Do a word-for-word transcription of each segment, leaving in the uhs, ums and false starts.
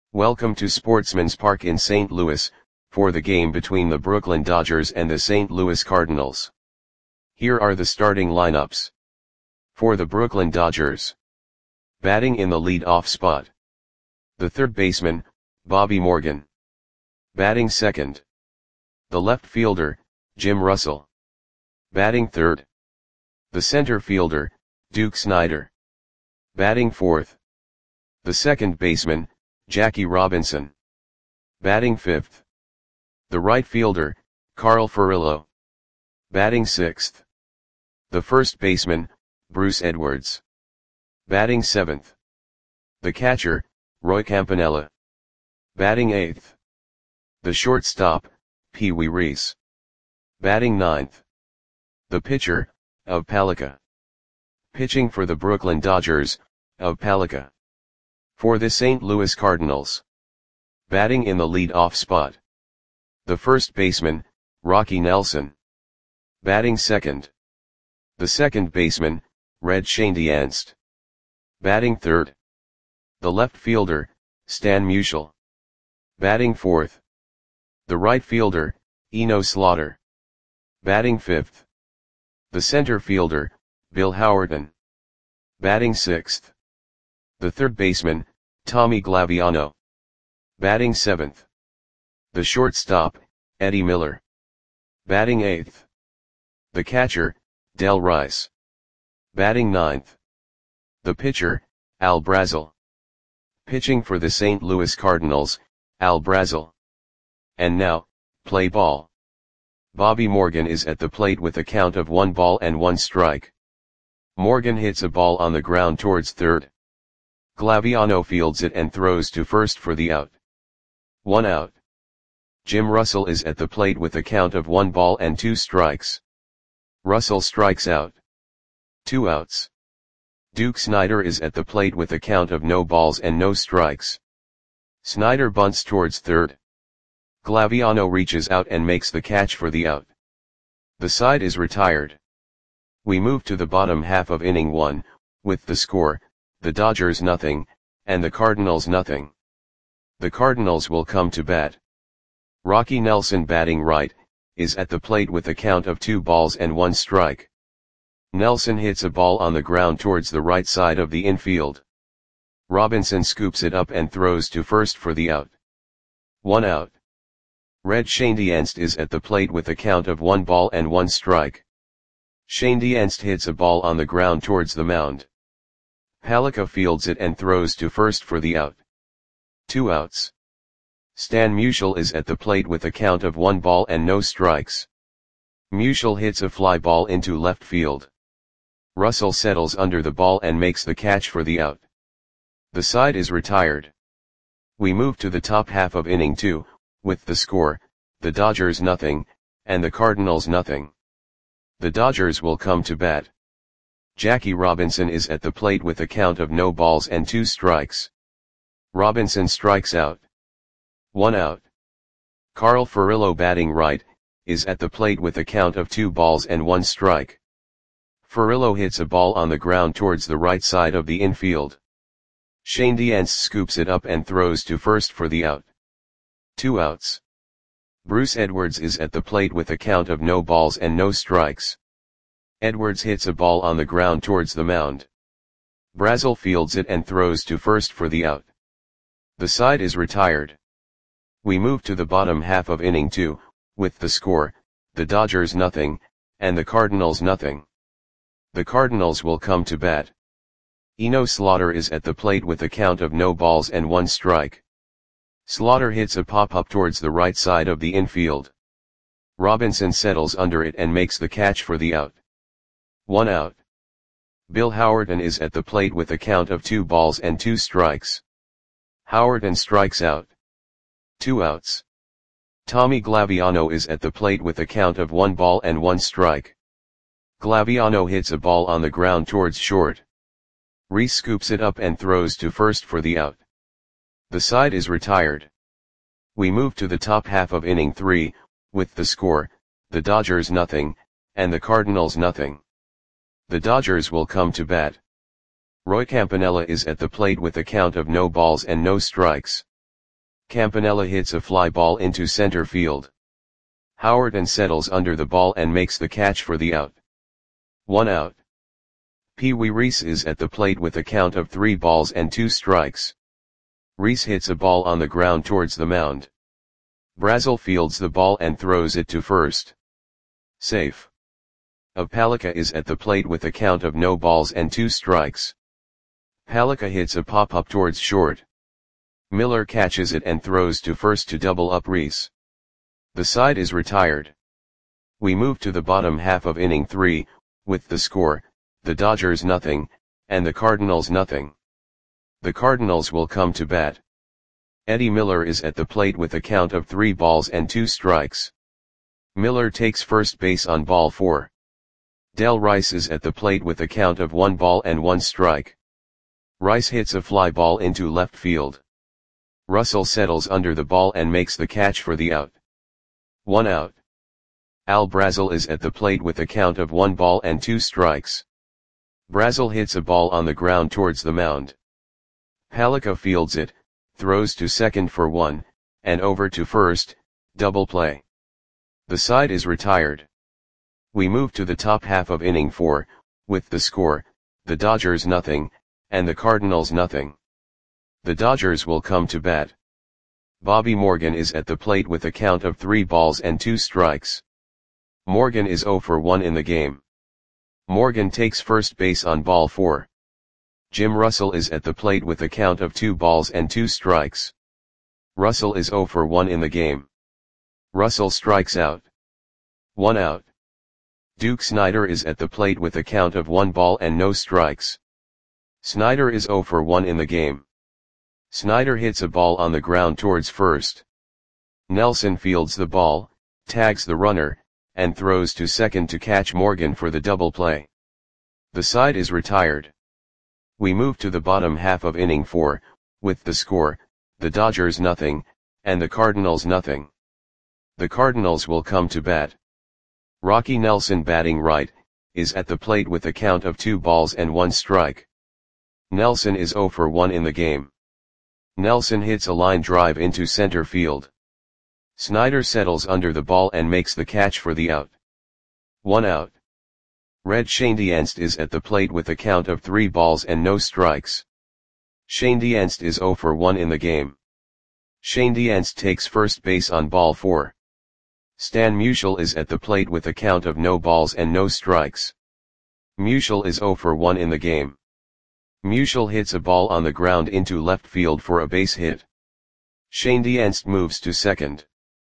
Welcome to Sportsman's Park in Saint Louis, for the game between the Brooklyn Dodgers and the Saint Louis Cardinals. Here are the starting lineups. For the Brooklyn Dodgers. Batting in the lead-off spot. The third baseman, Bobby Morgan. Batting second. The left fielder, Jim Russell. Batting third. The center fielder, Duke Snider. Batting fourth. The second baseman, Jackie Robinson. Batting fifth. The right fielder, Carl Furillo. Batting sixth. The first baseman, Bruce Edwards. Batting seventh. The catcher, Roy Campanella. Batting eighth. The shortstop, Pee Wee Reese. Batting ninth. The pitcher, Ove Palika. Pitching for the Brooklyn Dodgers, Ove Palika. For the Saint Louis Cardinals. Batting in the lead-off spot. The first baseman, Rocky Nelson. Batting second. The second baseman, Red Schoendienst. Batting third. The left fielder, Stan Musial. Batting fourth. The right fielder, Eno Slaughter. Batting fifth. The center fielder, Bill Howerton. Batting sixth. The third baseman, Tommy Glaviano. Batting seventh. The shortstop, Eddie Miller. Batting eighth. The catcher, Del Rice. Batting ninth. The pitcher, Al Brazel. Pitching for the Saint Louis Cardinals, Al Brazel. And now, play ball. Bobby Morgan is at the plate with a count of one ball and one strike. Morgan hits a ball on the ground towards third. Glaviano fields it and throws to first for the out. One out. Jim Russell is at the plate with a count of one ball and two strikes. Russell strikes out. Two outs. Duke Snider is at the plate with a count of no balls and no strikes. Snider bunts towards third. Glaviano reaches out and makes the catch for the out. The side is retired. We move to the bottom half of inning one, with the score, the Dodgers nothing, and the Cardinals nothing. The Cardinals will come to bat. Rocky Nelson, batting right, is at the plate with a count of two balls and one strike. Nelson hits a ball on the ground towards the right side of the infield. Robinson scoops it up and throws to first for the out. One out. Red Schoendienst is at the plate with a count of one ball and one strike. Schoendienst hits a ball on the ground towards the mound. Palika fields it and throws to first for the out. Two outs. Stan Musial is at the plate with a count of one ball and no strikes. Musial hits a fly ball into left field. Russell settles under the ball and makes the catch for the out. The side is retired. We move to the top half of inning two, with the score, the Dodgers nothing, and the Cardinals nothing. The Dodgers will come to bat. Jackie Robinson is at the plate with a count of no balls and two strikes. Robinson strikes out. One out. Carl Furillo, batting right, is at the plate with a count of two balls and one strike. Furillo hits a ball on the ground towards the right side of the infield. Schoendienst scoops it up and throws to first for the out. Two outs. Bruce Edwards is at the plate with a count of no balls and no strikes. Edwards hits a ball on the ground towards the mound. Brazel fields it and throws to first for the out. The side is retired. We move to the bottom half of inning two, with the score, the Dodgers nothing, and the Cardinals nothing. The Cardinals will come to bat. Eno Slaughter is at the plate with a count of no balls and one strike. Slaughter hits a pop-up towards the right side of the infield. Robinson settles under it and makes the catch for the out. One out. Bill Howerton is at the plate with a count of two balls and two strikes. Howerton strikes out. Two outs. Tommy Glaviano is at the plate with a count of one ball and one strike. Glaviano hits a ball on the ground towards short. Reese scoops it up and throws to first for the out. The side is retired. We move to the top half of inning three, with the score, the Dodgers nothing, and the Cardinals nothing. The Dodgers will come to bat. Roy Campanella is at the plate with a count of no balls and no strikes. Campanella hits a fly ball into center field. Howerton settles under the ball and makes the catch for the out. One out. Pee Wee Reese is at the plate with a count of three balls and two strikes. Reese hits a ball on the ground towards the mound. Brazel fields the ball and throws it to first. Safe. Palika is at the plate with a count of no balls and two strikes. Palika hits a pop-up towards short. Miller catches it and throws to first to double up Reese. The side is retired. We move to the bottom half of inning three, with the score, the Dodgers nothing, and the Cardinals nothing. The Cardinals will come to bat. Eddie Miller is at the plate with a count of three balls and two strikes. Miller takes first base on ball four. Del Rice is at the plate with a count of one ball and one strike. Rice hits a fly ball into left field. Russell settles under the ball and makes the catch for the out. One out. Al Brazel is at the plate with a count of one ball and two strikes. Brazel hits a ball on the ground towards the mound. Palika fields it, throws to second for one, and over to first, double play. The side is retired. We move to the top half of inning four, with the score, the Dodgers nothing, and the Cardinals nothing. The Dodgers will come to bat. Bobby Morgan is at the plate with a count of three balls and two strikes. Morgan is zero for one in the game. Morgan takes first base on ball four. Jim Russell is at the plate with a count of two balls and two strikes. Russell is zero for one in the game. Russell strikes out. One out. Duke Snider is at the plate with a count of one ball and no strikes. Snider is zero for one in the game. Snider hits a ball on the ground towards first. Nelson fields the ball, tags the runner, and throws to second to catch Morgan for the double play. The side is retired. We move to the bottom half of inning four, with the score, the Dodgers nothing, and the Cardinals nothing. The Cardinals will come to bat. Rocky Nelson, batting right, is at the plate with a count of two balls and one strike. Nelson is zero for one in the game. Nelson hits a line drive into center field. Snider settles under the ball and makes the catch for the out. One out. Red Schoendienst is at the plate with a count of three balls and no strikes. Schoendienst is zero for one in the game. Schoendienst takes first base on ball four. Stan Musial is at the plate with a count of no balls and no strikes. Musial is zero for one in the game. Musial hits a ball on the ground into left field for a base hit. Schoendienst moves to second.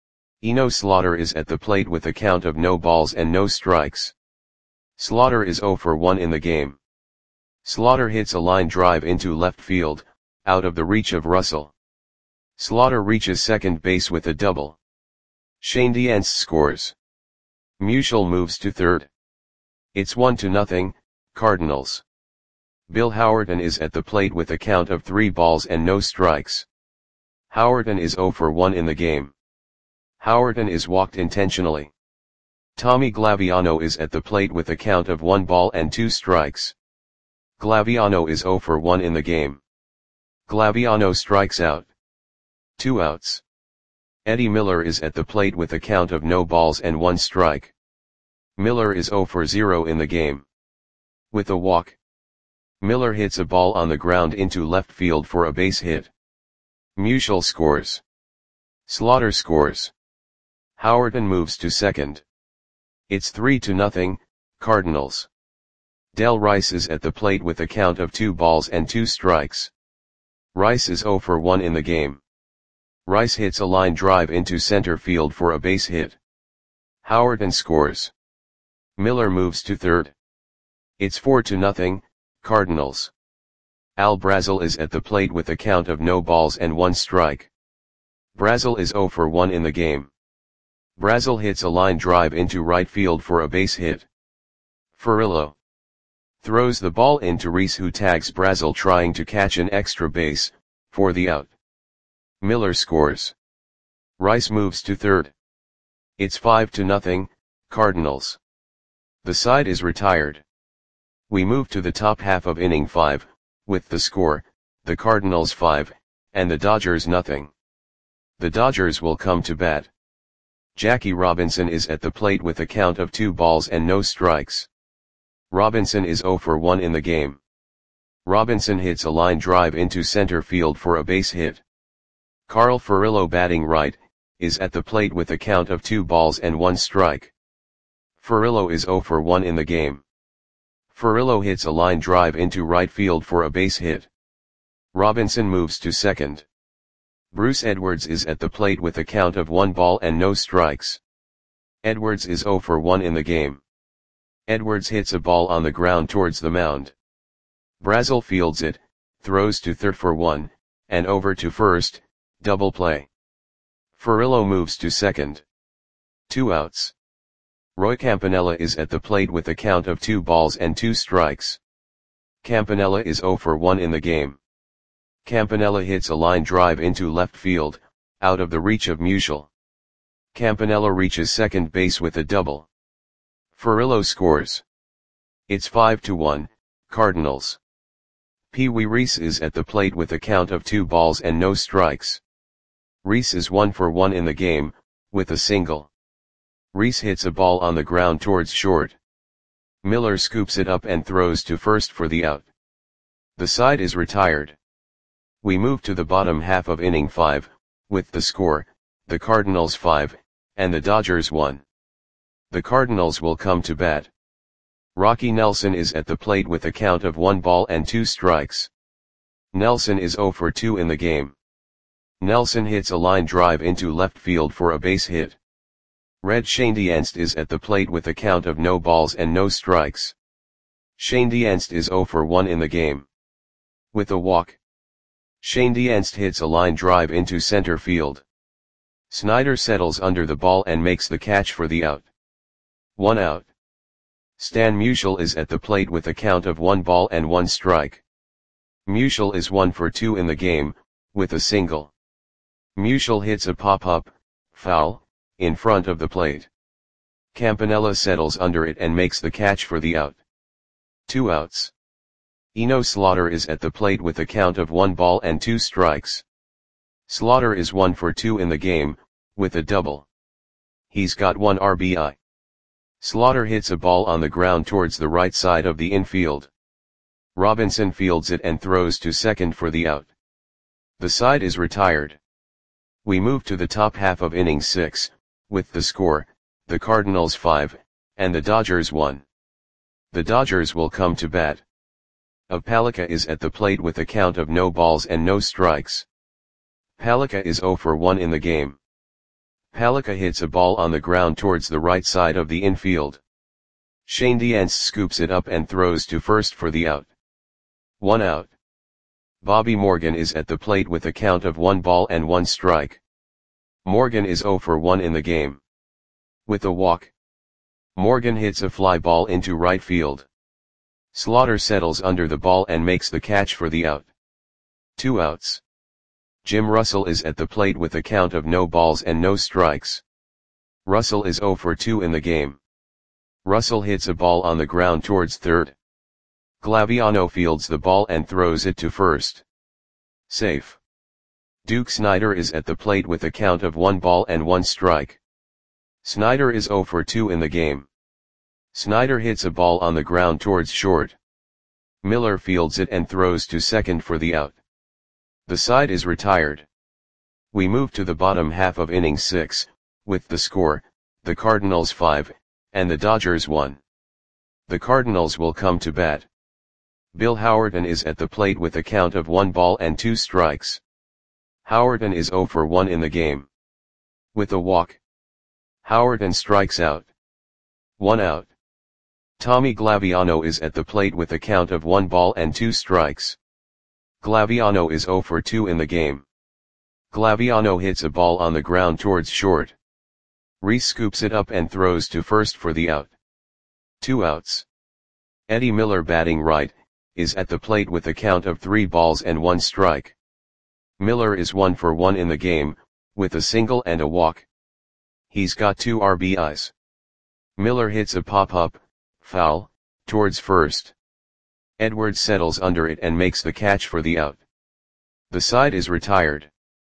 Eno Slaughter is at the plate with a count of no balls and no strikes. Slaughter is zero for one in the game. Slaughter hits a line drive into left field, out of the reach of Russell. Slaughter reaches second base with a double. Schoendienst scores. Musial moves to third. It's one to nothing, Cardinals. Bill Howerton is at the plate with a count of three balls and no strikes. Howerton is zero for one in the game. Howerton is walked intentionally. Tommy Glaviano is at the plate with a count of one ball and two strikes. Glaviano is zero for one in the game. Glaviano strikes out. Two outs. Eddie Miller is at the plate with a count of no balls and one strike. Miller is zero for zero in the game. With a walk, Miller hits a ball on the ground into left field for a base hit. Musial scores. Slaughter scores. Howerton moves to second. It's three to nothing, Cardinals. Del Rice is at the plate with a count of two balls and two strikes. Rice is zero for one in the game. Rice hits a line drive into center field for a base hit. Howerton scores. Miller moves to third. It's four to nothing, Cardinals. Al Brazel is at the plate with a count of no balls and one strike. Brazel is zero for one in the game. Brazel hits a line drive into right field for a base hit. Furillo throws the ball into Reese, who tags Brazel trying to catch an extra base, for the out. Miller scores. Rice moves to third. It's five to nothing, Cardinals. The side is retired. We move to the top half of inning five, with the score, the Cardinals five, and the Dodgers nothing. The Dodgers will come to bat. Jackie Robinson is at the plate with a count of two balls and no strikes. Robinson is oh for one in the game. Robinson hits a line drive into center field for a base hit. Carl Furillo, batting right, is at the plate with a count of two balls and one strike. Furillo is oh for one in the game. Furillo hits a line drive into right field for a base hit. Robinson moves to second. Bruce Edwards is at the plate with a count of one ball and no strikes. Edwards is oh for one in the game. Edwards hits a ball on the ground towards the mound. Brazill fields it, throws to third for one, and over to first, double play. Furillo moves to second. Two outs. Roy Campanella is at the plate with a count of two balls and two strikes. Campanella is oh for one in the game. Campanella hits a line drive into left field, out of the reach of Musial. Campanella reaches second base with a double. Furillo scores. It's five to one, Cardinals. Pee Wee Reese is at the plate with a count of two balls and no strikes. Reese is one for one in the game, with a single. Reese hits a ball on the ground towards short. Miller scoops it up and throws to first for the out. The side is retired. We move to the bottom half of inning five, with the score, the Cardinals five, and the Dodgers one. The Cardinals will come to bat. Rocky Nelson is at the plate with a count of one ball and two strikes. Nelson is oh for two in the game. Nelson hits a line drive into left field for a base hit. Red Schoendienst is at the plate with a count of no balls and no strikes. Schoendienst is oh for one in the game. With a walk. Schoendienst hits a line drive into center field. Snyder settles under the ball and makes the catch for the out. One out. Stan Musial is at the plate with a count of one ball and one strike. Musial is one for two in the game, with a single. Musial hits a pop-up, foul, in front of the plate. Campanella settles under it and makes the catch for the out. Two outs. Eno Slaughter is at the plate with a count of one ball and two strikes. Slaughter is one for two in the game, with a double. He's got one R B I. Slaughter hits a ball on the ground towards the right side of the infield. Robinson fields it and throws to second for the out. The side is retired. We move to the top half of inning six, with the score, the Cardinals five, and the Dodgers one. The Dodgers will come to bat. Palika is at the plate with a count of no balls and no strikes. Palika is oh for one in the game. Palika hits a ball on the ground towards the right side of the infield. Schoendienst scoops it up and throws to first for the out. One out. Bobby Morgan is at the plate with a count of one ball and one strike. Morgan is oh for one in the game. With a walk. Morgan hits a fly ball into right field. Slaughter settles under the ball and makes the catch for the out. Two outs. Jim Russell is at the plate with a count of no balls and no strikes. Russell is oh for two in the game. Russell hits a ball on the ground towards third. Glaviano fields the ball and throws it to first. Safe. Duke Snider is at the plate with a count of one ball and one strike. Snider is oh for two in the game. Snider hits a ball on the ground towards short. Miller fields it and throws to second for the out. The side is retired. We move to the bottom half of inning six, with the score, the Cardinals five, and the Dodgers one. The Cardinals will come to bat. Bill Howerton is at the plate with a count of one ball and two strikes. Howerton is oh for one in the game. With a walk. Howerton strikes out. One out. Tommy Glaviano is at the plate with a count of one ball and two strikes. Glaviano is oh for two in the game. Glaviano hits a ball on the ground towards short. Reese scoops it up and throws to first for the out. Two outs. Eddie Miller, batting right, is at the plate with a count of three balls and one strike. Miller is one for one in the game, with a single and a walk. He's got two R B Is. Miller hits a pop-up, foul, towards first. Edwards settles under it and makes the catch for the out. The side is retired.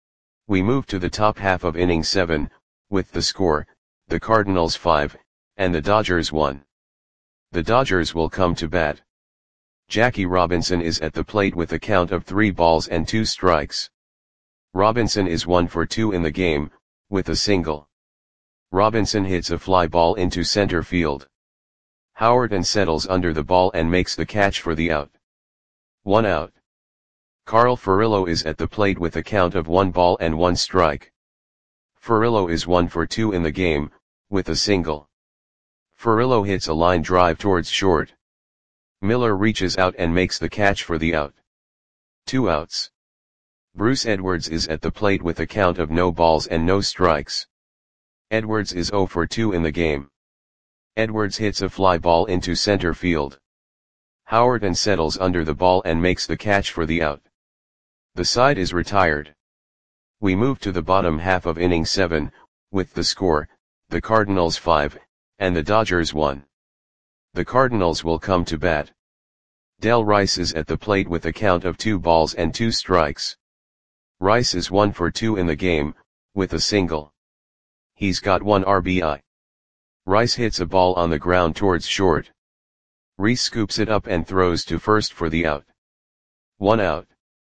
We move to the top half of inning seven, with the score, the Cardinals five, and the Dodgers one. The Dodgers will come to bat. Jackie Robinson is at the plate with a count of three balls and two strikes. Robinson is one for two in the game, with a single. Robinson hits a fly ball into center field. Howard settles under the ball and makes the catch for the out. One out. Carl Furillo is at the plate with a count of one ball and one strike. Furillo is one for two in the game, with a single. Furillo hits a line drive towards short. Miller reaches out and makes the catch for the out. Two outs. Bruce Edwards is at the plate with a count of no balls and no strikes. Edwards is zero for two in the game. Edwards hits a fly ball into center field. Howard settles under the ball and makes the catch for the out. The side is retired. We move to the bottom half of inning seven, with the score, the Cardinals five, and the Dodgers one. The Cardinals will come to bat. Del Rice is at the plate with a count of two balls and two strikes. Rice is one for two in the game, with a single. He's got one R B I. Rice hits a ball on the ground towards short. Reese scoops it up and throws to first for the out. One out.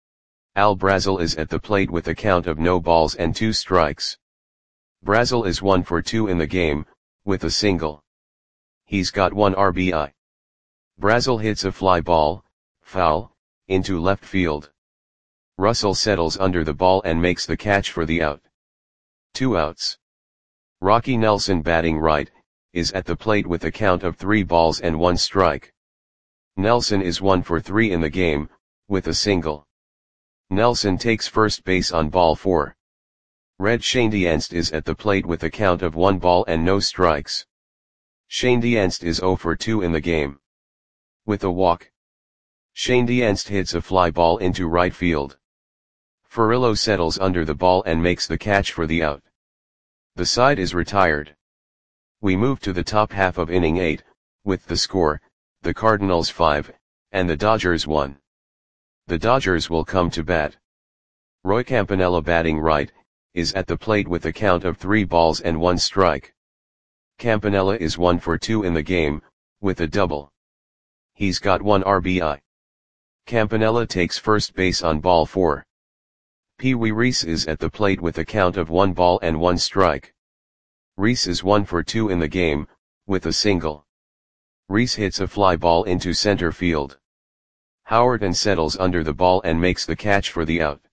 Al Brazel is at the plate with a count of no balls and two strikes. Brazel is one for two in the game, with a single. He's got one R B I. Brazel hits a fly ball, foul, into left field. Russell settles under the ball and makes the catch for the out. Two outs. Rocky Nelson, batting right, is at the plate with a count of three balls and one strike. Nelson is one for three in the game, with a single. Nelson takes first base on ball four. Red Schoendienst is at the plate with a count of one ball and no strikes. Schoendienst is zero for two in the game. With a walk. Schoendienst hits a fly ball into right field. Furillo settles under the ball and makes the catch for the out. The side is retired. We move to the top half of inning eight, with the score, the Cardinals five, and the Dodgers one. The Dodgers will come to bat. Roy Campanella, batting right, is at the plate with a count of three balls and one strike. Campanella is one for two in the game, with a double. He's got one R B I. Campanella takes first base on ball four. Pee Wee Reese is at the plate with a count of one ball and one strike. Reese is one for two in the game, with a single. Reese hits a fly ball into center field. Howard settles under the ball and makes the catch for the out.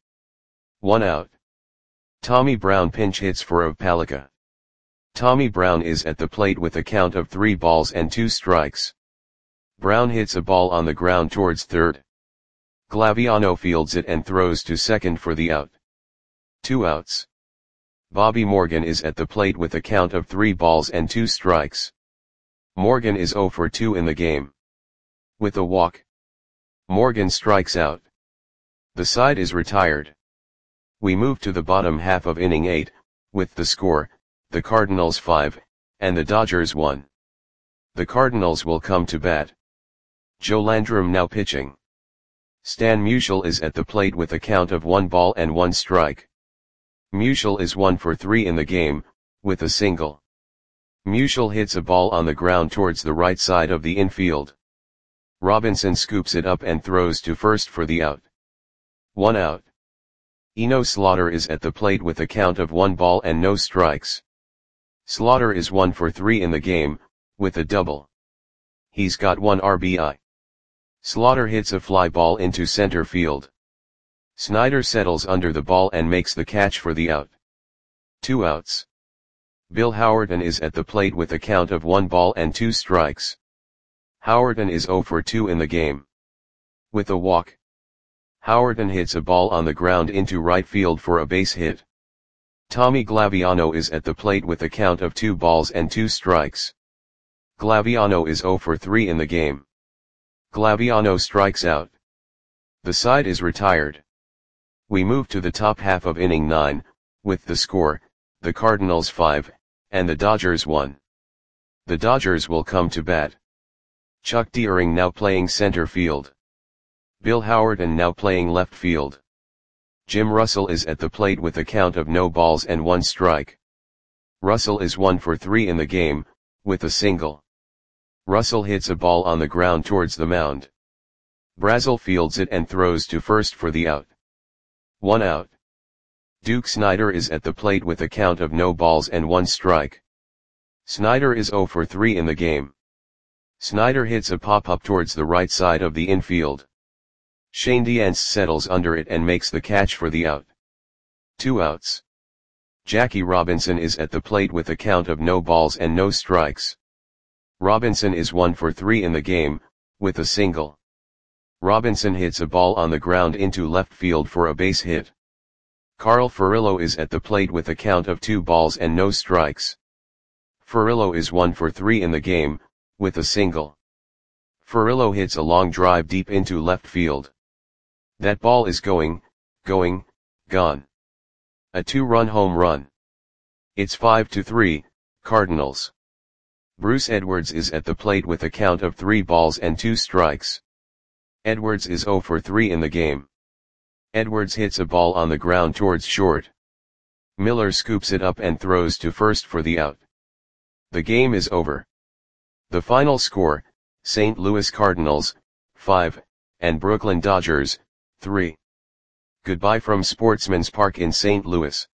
One out. Tommy Brown pinch hits for Opelika. Tommy Brown is at the plate with a count of three balls and two strikes. Brown hits a ball on the ground towards third. Glaviano fields it and throws to second for the out. Two outs. Bobby Morgan is at the plate with a count of three balls and two strikes. Morgan is zero for two in the game. With a walk. Morgan strikes out. The side is retired. We move to the bottom half of inning eight, with the score, the Cardinals five, and the Dodgers one. The Cardinals will come to bat. Joe Landrum now pitching. Stan Musial is at the plate with a count of one ball and one strike. Musial is one for three in the game, with a single. Musial hits a ball on the ground towards the right side of the infield. Robinson scoops it up and throws to first for the out. One out. Eno Slaughter is at the plate with a count of one ball and no strikes. Slaughter is one for three in the game, with a double. He's got one R B I. Slaughter hits a fly ball into center field. Snyder settles under the ball and makes the catch for the out. Two outs. Bill Howerton is at the plate with a count of one ball and two strikes. Howerton is zero for two in the game. With a walk. Howerton hits a ball on the ground into right field for a base hit. Tommy Glaviano is at the plate with a count of two balls and two strikes. Glaviano is zero for three in the game. Glaviano strikes out. The side is retired. We move to the top half of inning nine, with the score, the Cardinals five, and the Dodgers one. The Dodgers will come to bat. Chuck Deering now playing center field. Bill Howerton now playing left field. Jim Russell is at the plate with a count of no balls and one strike. Russell is one for three in the game, with a single. Russell hits a ball on the ground towards the mound. Brazill fields it and throws to first for the out. One out. Duke Snider is at the plate with a count of no balls and one strike. Snider is zero for three in the game. Snider hits a pop-up towards the right side of the infield. Shane Diance settles under it and makes the catch for the out. Two outs. Jackie Robinson is at the plate with a count of no balls and no strikes. Robinson is one for three in the game, with a single. Robinson hits a ball on the ground into left field for a base hit. Carl Furillo is at the plate with a count of two balls and no strikes. Furillo is one for three in the game, with a single. Furillo hits a long drive deep into left field. That ball is going, going, gone. A two-run home run. It's five to three, Cardinals. Bruce Edwards is at the plate with a count of three balls and two strikes. Edwards is zero for three in the game. Edwards hits a ball on the ground towards short. Miller scoops it up and throws to first for the out. The game is over. The final score, Saint Louis Cardinals, five, and Brooklyn Dodgers, three. Goodbye from Sportsman's Park in Saint Louis.